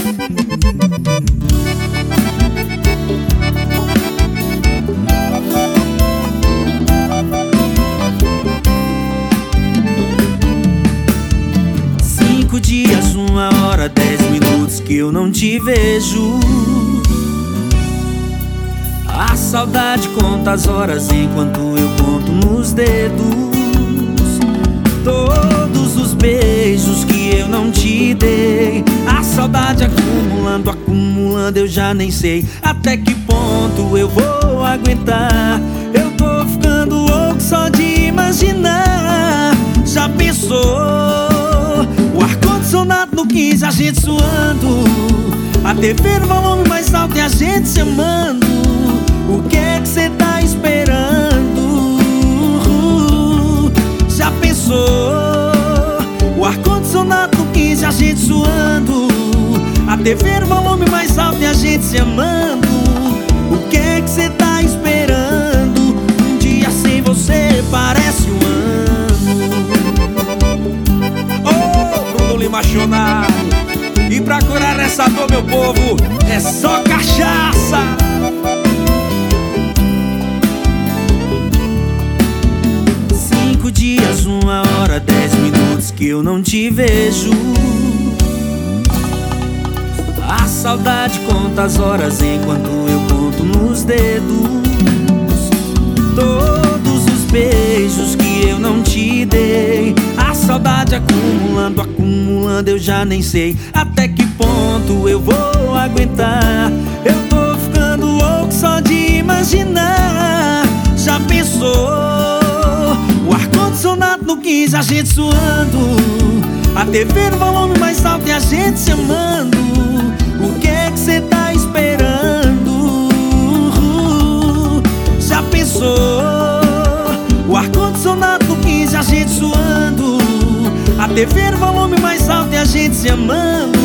Dias, 1 hora, 10 minutos que eu não te vejo. A saudade conta as horas enquanto eu conto nos dedos. Todos os beijos que eu não te dei. A saudade acumulando, acumulando, eu já nem sei até que ponto eu vou aguentar. Eu tô ficando louco só de imaginar. Já pensou? O ar-condicionado no 15, a gente suando, a TV no volume mais alto e a gente se amando. O que é que cê tá esperando? Já pensou? O ar-condicionado no 15, a gente suando, a TV no volume mais alto e a gente se amando. O que é que cê tá esperando? Um dia sem você parece um ano. Apaixonado. E pra curar essa dor, meu povo, é só cachaça. Cinco dias, 1 hora, 10 minutos que eu não te vejo. A saudade conta as horas enquanto eu conto nos dedos. Todos os beijos que eu não te dei. A saudade acumulando, acumulando, eu já nem sei até que ponto eu vou aguentar. Eu tô ficando louco só de imaginar. Já pensou? O ar-condicionado no 15, a gente suando, a TV no volume mais alto e a gente se amando. O que é que cê tá esperando? Já pensou? O ar-condicionado no 15, a gente suando, a TV no volume mais alto e a gente se amando.